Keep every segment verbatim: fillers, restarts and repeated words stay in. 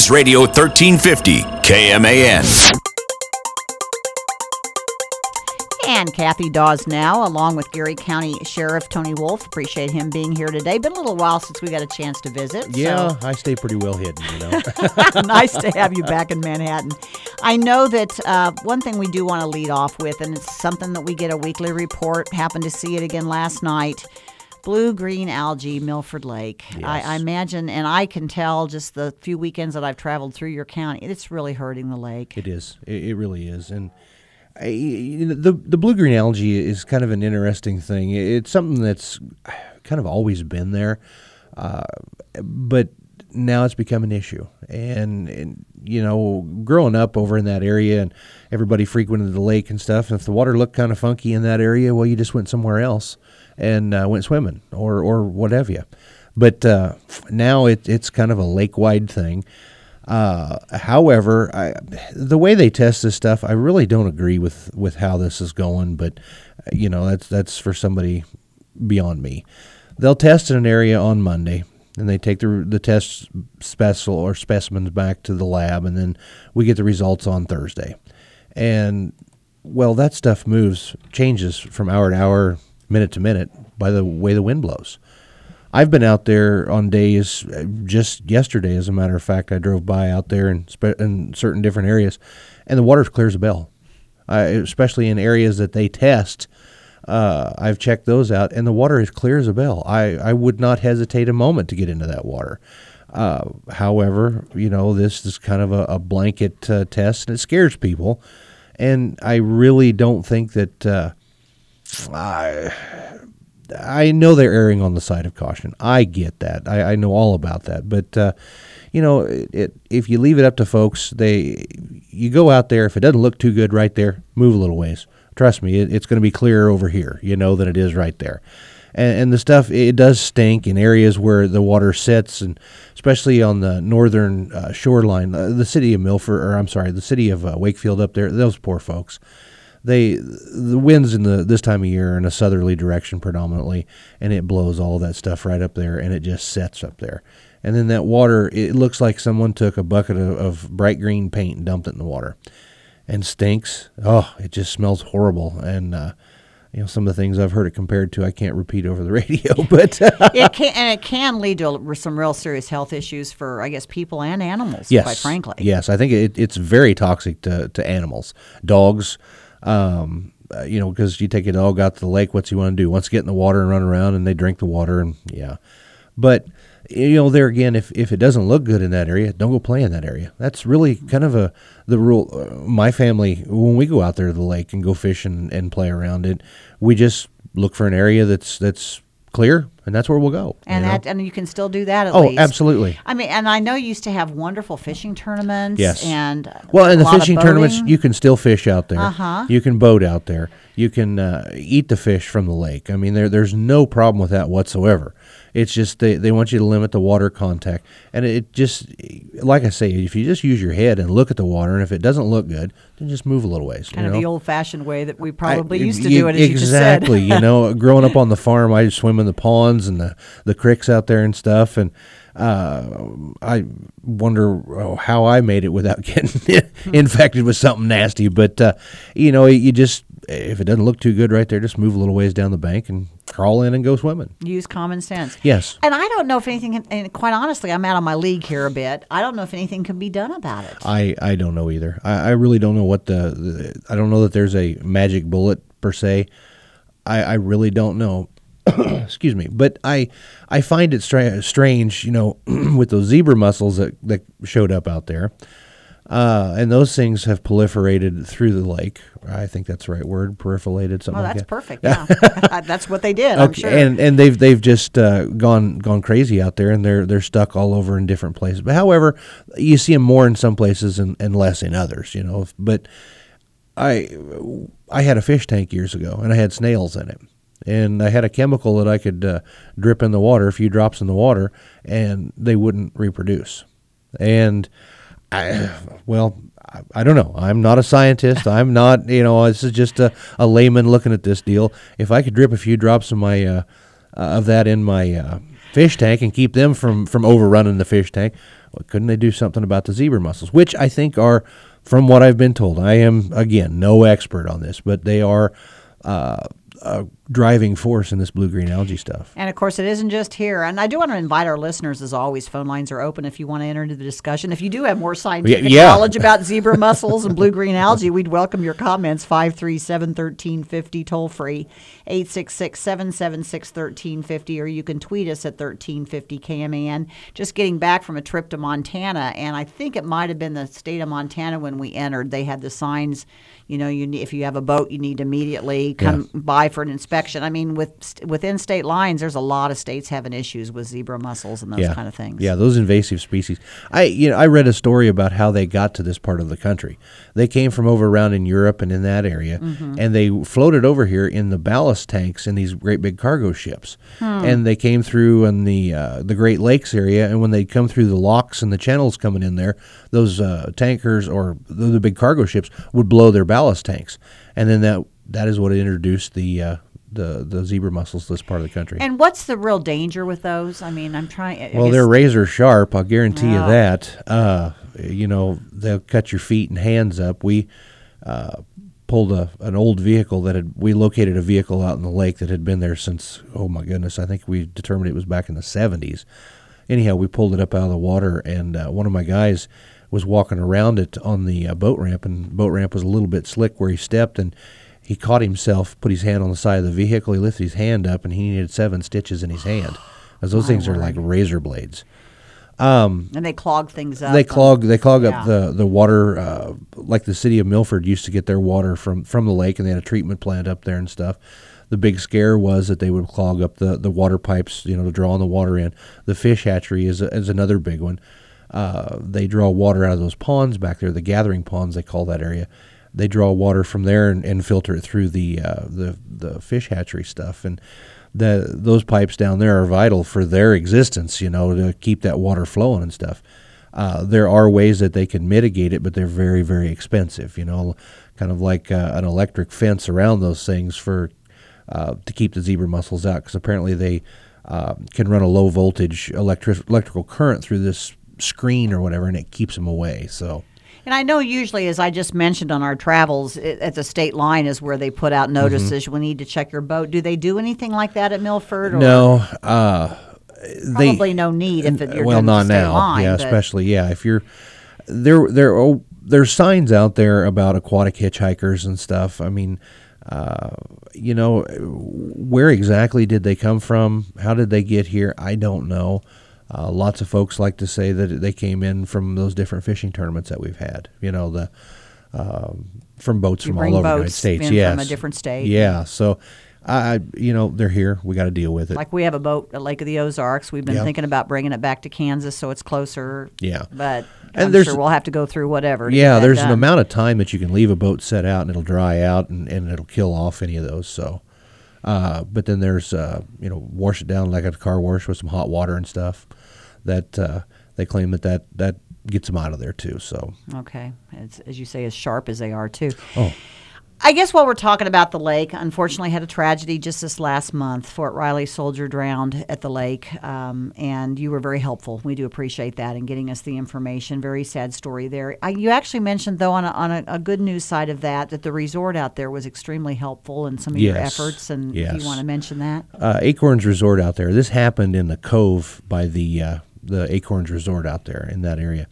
News Radio thirteen fifty, K M A N. And Kathy Dawes now, along with Geary County Sheriff Tony Wolf. Appreciate him being here today. Been a little while since we got a chance to visit. Yeah, so. I stay pretty well hidden, you know. Nice to have you back in Manhattan. I know that uh, one thing we do want to lead off with, and it's something that we get a weekly report, happened to see it again last night, blue-green algae, Milford Lake. Yes. I, I imagine, and I can tell just the few weekends that I've traveled through your county, it's really hurting the lake. It is. It, it really is. And I, you know, the the blue-green algae is kind of an interesting thing. It's something that's kind of always been there, uh, but now it's become an issue. And, and, you know, growing up over in that area and everybody frequented the lake and stuff, if the water looked kind of funky in that area, well, you just went somewhere else and uh, went swimming or, or what have you. But uh, now it, it's kind of a lake-wide thing. Uh, however, I, the way they test this stuff, I really don't agree with, with how this is going, but, uh, you know, that's that's for somebody beyond me. They'll test in an area on Monday, and they take the the test special or specimens back to the lab, and then we get the results on Thursday. And, well, that stuff moves, changes from hour to hour, minute to minute by the way the wind blows. I've been out there on days, just yesterday, as a matter of fact, I drove by out there in, spe- in certain different areas, and the water clear as a bell, uh, especially in areas that they test. Uh, I've checked those out, and the water is clear as a bell. I, I would not hesitate a moment to get into that water. Uh, however, you know, this is kind of a, a blanket uh, test, and it scares people, and I really don't think that uh, I... I know they're erring on the side of caution. I get that. I, I know all about that. But, uh, you know, it, it, if you leave it up to folks, they you go out there. If it doesn't look too good right there, move a little ways. Trust me, it, it's going to be clearer over here, you know, than it is right there. And, and the stuff, it does stink in areas where the water sits, and especially on the northern uh, shoreline, uh, the city of Milford, or I'm sorry, the city of uh, Wakefield up there, those poor folks. They the winds in the this time of year are in a southerly direction predominantly, and it blows all that stuff right up there, and it just sets up there. And then that water, it looks like someone took a bucket of, of bright green paint and dumped it in the water, and stinks. Oh, it just smells horrible. And uh, you know, some of the things I've heard it compared to, I can't repeat over the radio, but it can and it can lead to some real serious health issues for, I guess, people and animals. Yes, quite frankly. Yes, I think it, it's very toxic to to animals, dogs. Um, uh, you know, because you take a dog out to the lake, what's he want to do? Wants to get in the water and run around, and they drink the water, and yeah. But, you know, there again, if, if it doesn't look good in that area, don't go play in that area. That's really kind of a the rule. Uh, my family, when we go out there to the lake and go fish and, and play around it, we just look for an area that's that's clear, and that's where we'll go. And you know? that, and you can still do that at oh, least. Oh, absolutely. I mean, and I know you used to have wonderful fishing tournaments. Yes. And well, in a the lot of fishing boating. tournaments, you can still fish out there. Uh-huh. You can boat out there. You can uh, eat the fish from the lake. I mean, there there's no problem with that whatsoever. It's just they, they want you to limit the water contact. And it just, like I say, if you just use your head and look at the water, and if it doesn't look good, then just move a little ways. Kind you of know? the old-fashioned way that we probably I, used to you, do it, as exactly, you just said. Exactly. You know, growing up on the farm, I swim in the ponds and the, the creeks out there and stuff, and uh, I wonder oh, how I made it without getting infected with something nasty. But, uh, you know, you just, if it doesn't look too good right there, just move a little ways down the bank and crawl in and go swimming. Use common sense. Yes. And I don't know if anything, can, and quite honestly, I'm out of my league here a bit. I don't know if anything can be done about it. I, I don't know either. I, I really don't know what the, the, I don't know that there's a magic bullet per se. I, I really don't know. Excuse me. But I I find it stra- strange, you know, with those zebra mussels that, that showed up out there. Uh, and those things have proliferated through the lake. I think that's the right word, proliferated, something Oh, like that's that. perfect. Yeah, that's what they did. I'm Okay, sure. and and they've they've just uh, gone gone crazy out there, and they're they're stuck all over in different places. But however, you see them more in some places and, and less in others. You know, but I I had a fish tank years ago, and I had snails in it. And I had a chemical that I could uh, drip in the water, a few drops in the water, and they wouldn't reproduce. And I, well, I, I don't know. I'm not a scientist. I'm not, you know, this is just a, a layman looking at this deal. If I could drip a few drops of my uh, uh, of that in my uh, fish tank and keep them from, from overrunning the fish tank, Well, couldn't they do something about the zebra mussels, which I think are, from what I've been told, I am, again, no expert on this, but they are uh, a driving force in this blue-green algae stuff. And, of course, it isn't just here. And I do want to invite our listeners, as always, phone lines are open if you want to enter into the discussion. If you do have more scientific yeah. knowledge about zebra mussels and blue-green algae, we'd welcome your comments. five three seven, one three five zero, toll-free, eight six six, seven seven six, one three five zero, or you can tweet us at thirteen fifty K M A N. Just getting back from a trip to Montana, and I think it might have been the state of Montana when we entered. They had the signs, you know, you need, if you have a boat, you need to immediately come yeah. by for an inspection. I mean, with within state lines, there's a lot of states having issues with zebra mussels and those yeah. kind of things. Yeah, those invasive species. I you know I read a story about how they got to this part of the country. They came from over around in Europe and in that area, mm-hmm. and they floated over here in the ballast tanks in these great big cargo ships. Hmm. And they came through in the uh, the Great Lakes area, and when they come through the locks and the channels coming in there, those uh, tankers or the, the big cargo ships would blow their ballast tanks, and then that that is what introduced the uh, the the zebra mussels to this part of the country. And what's the real danger with those? I mean, I'm trying. I well, guess, they're razor sharp. I'll guarantee oh. you that. Uh, you know, they'll cut your feet and hands up. We uh, pulled a an old vehicle that had. We located a vehicle out in the lake that had been there since. Oh my goodness! I think we determined it was back in the seventies. Anyhow, we pulled it up out of the water, and uh, one of my guys was walking around it on the uh, boat ramp, and the boat ramp was a little bit slick where he stepped, and he caught himself, put his hand on the side of the vehicle. He lifted his hand up, and he needed seven stitches in his hand, because those My things word. are like razor blades. Um, and they clog things up. They clog. They clog yeah. up the the water. Uh, like the city of Milford used to get their water from, from the lake, and they had a treatment plant up there and stuff. The big scare was that they would clog up the, the water pipes, you know, to draw the water in. The fish hatchery is a, is another big one. Uh, they draw water out of those ponds back there, the gathering ponds they call that area. They draw water from there and, and filter it through the uh, the the fish hatchery stuff, and the those pipes down there are vital for their existence, you know, to keep that water flowing and stuff. Uh, there are ways that they can mitigate it, but they're very, very expensive, you know, kind of like uh, an electric fence around those things for uh, to keep the zebra mussels out, because apparently they uh, can run a low voltage electric electrical current through this screen or whatever, and it keeps them away. So. And I know usually, as I just mentioned on our travels, it, at the state line is where they put out notices, mm-hmm. we need to check your boat. Do they do anything like that at Milford? Or no. Uh, probably they, no need if it, you're well, doing not the state now. line. Yeah, but. especially, yeah. If you're, there, there, oh, there's signs out there about aquatic hitchhikers and stuff. I mean, uh, you know, where exactly did they come from? How did they get here? I don't know. Uh, lots of folks like to say that they came in from those different fishing tournaments that we've had. You know, the um, from boats you from bring all over the United boats States. in Yes, from a different state. Yeah, so I, you know, they're here. We got to deal with it. Like we have a boat at Lake of the Ozarks. We've been Yep. thinking about bringing it back to Kansas so it's closer. Yeah, but and I'm there's, sure we'll have to go through whatever. To yeah, get that there's done. an amount of time that you can leave a boat set out and it'll dry out and, and it'll kill off any of those. So. Uh, but then there's, uh, you know, wash it down like a car wash with some hot water and stuff. That uh, they claim that, that that gets them out of there too. So okay, it's, as you say, as sharp as they are too. Oh, I guess while we're talking about the lake, unfortunately had a tragedy just this last month. Fort Riley soldier drowned at the lake, um, and you were very helpful. We do appreciate that in getting us the information. Very sad story there. I, you actually mentioned, though, on, a, on a, a good news side of that, that the resort out there was extremely helpful in some of your Yes. efforts, and Yes. if you want to mention that. uh, Acorns Resort out there. This happened in the Cove by the uh, the Acorns Resort out there in that area.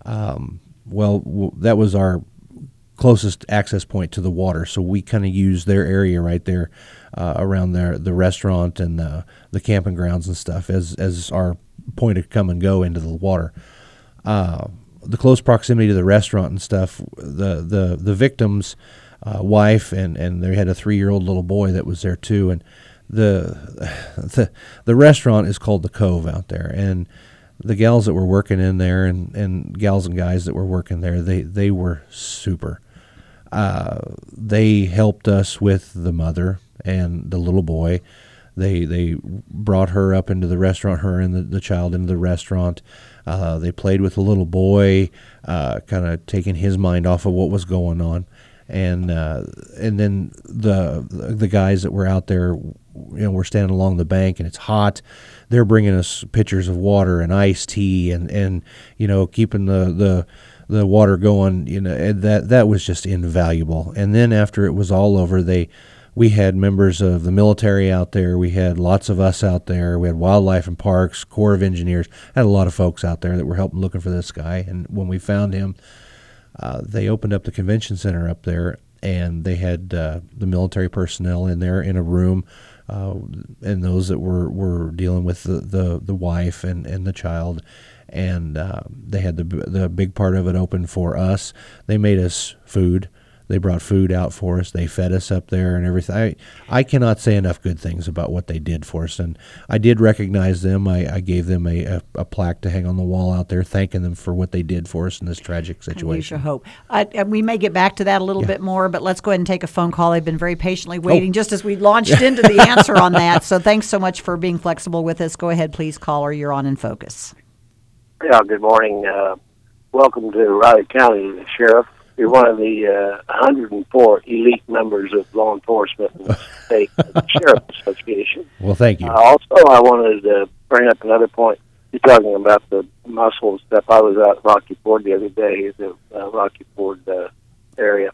Um, well, w- that was our closest access point to the water, so we kind of used their area right there uh, around their the restaurant and the the camping grounds and stuff as as our point to come and go into the water. Uh, the close proximity to the restaurant and stuff, the the the victim's uh, wife and and they had a three year old little boy that was there too, and the the the restaurant is called the Cove out there, and the gals that were working in there and, and gals and guys that were working there, they, they were super. Uh, they helped us with the mother and the little boy. They they brought her up into the restaurant, her and the, the child into the restaurant. Uh, they played with the little boy, uh, kind of taking his mind off of what was going on. and uh, and then the the guys that were out there, you know, we're standing along the bank and it's hot. They're bringing us pitchers of water and iced tea, and, and you know, keeping the, the the water going. You know, and that that was just invaluable. And then after it was all over, they we had members of the military out there. We had lots of us out there. We had Wildlife and Parks, Corps of Engineers. Had a lot of folks out there that were helping looking for this guy. And when we found him, uh, they opened up the convention center up there, and they had uh, the military personnel in there in a room. Uh, and those that were, were dealing with the, the, the wife and, and the child. And uh, they had the the big part of it open for us. They made us food. They brought food out for us. They fed us up there and everything. I, I cannot say enough good things about what they did for us. And I did recognize them. I, I gave them a, a, a plaque to hang on the wall out there, thanking them for what they did for us in this tragic situation. We should hope. Uh, and we may get back to that a little Yeah. bit more, but let's go ahead and take a phone call. They've been very patiently waiting Oh. just as we launched into the answer on that. So thanks so much for being flexible with us. Go ahead, please, caller. You're on In Focus. Yeah, good morning. Uh, welcome to Riley County, Sheriff. You're one of the uh, one hundred four elite members of law enforcement in the state Sheriff Association. Well, thank you. Uh, also, I wanted to bring up another point. You're talking about the muscle stuff. I was out at Rocky Ford the other day, the uh, Rocky Ford uh, area,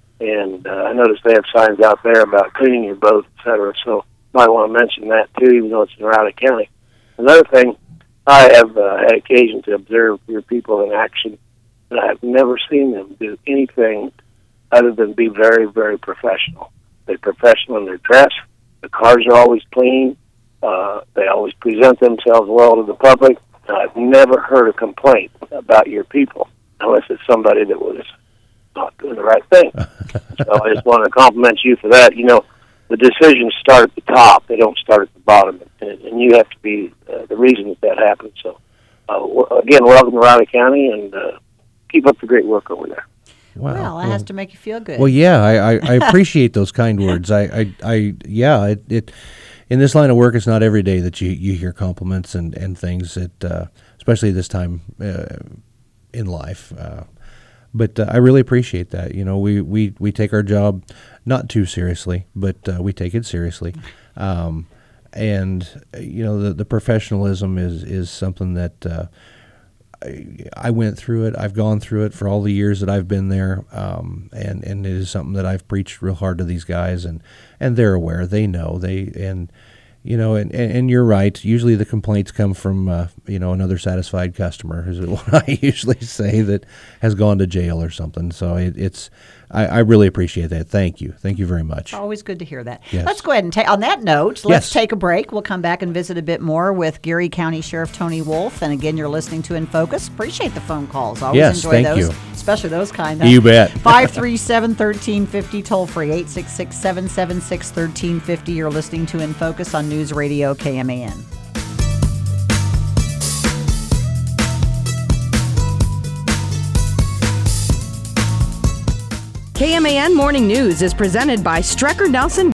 and uh, I noticed they have signs out there about cleaning your boat, et cetera. So might want to mention that too, even though it's in Riley County. Another thing, I have uh, had occasion to observe your people in action, and I've never seen them do anything other than be very, very professional. They're professional in their dress. The cars are always clean. Uh, they always present themselves well to the public. And I've never heard a complaint about your people, unless it's somebody that was not doing the right thing. So I just want to compliment you for that. You know, the decisions start at the top. They don't start at the bottom. And, and you have to be uh, the reason that that happens. So, uh, w- again, welcome to Riley County, and uh, keep up the great work over there. Wow. Well, that has to make you feel good. Well, yeah, I, I, I appreciate those kind words. I, I, I yeah, it, it in this line of work, it's not every day that you, you hear compliments and, and things that, uh, especially this time uh, in life. Uh, but uh, I really appreciate that. You know, we, we, we take our job not too seriously, but uh, we take it seriously. Um, and you know, the, the professionalism is is something that. Uh, I, I went through it. I've gone through it for all the years that I've been there, um, and and it is something that I've preached real hard to these guys, and, and they're aware. They know they and you know and, and, and you're right. Usually the complaints come from uh, you know another satisfied customer, is what I usually say, that has gone to jail or something. So it, it's I, I really appreciate that. Thank you, thank you very much. Always good to hear that. Yes. Let's go ahead and take, on that note, let's Yes. take a break. We'll come back and visit a bit more with Geary County Sheriff Tony Wolf. And again, you're listening to In Focus. Appreciate the phone calls. Always Yes, enjoy thank those, you. especially those kind. You bet. five three seven, one three five zero, toll free, eight six six, seven seven six, one three five zero. You're listening to In Focus on News Radio K M A N. K M A N Morning News is presented by Strecker Nelson